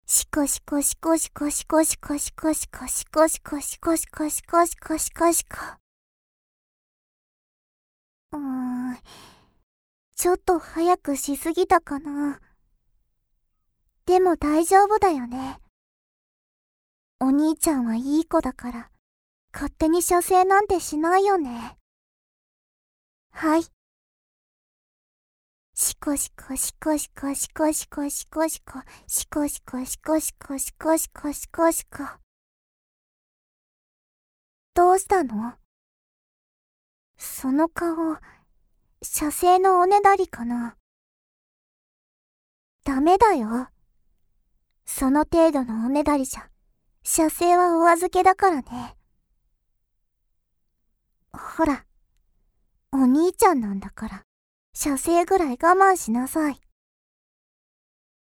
シコシコシコシコシコシコシコシコシコシコシコシコシコシコシコシコ。ちょっと早くしすぎたかな。でも大丈夫だよね。お兄ちゃんはいい子だから、勝手に射精なんてしないよね。はい。シコシコシコシコシコシコシコシコシコシコシコシコシコシコシコシコ。どうしたの？その顔、射精のおねだりかな。ダメだよ。その程度のおねだりじゃ、射精はお預けだからね。ほら、お兄ちゃんなんだから、射精ぐらい我慢しなさい。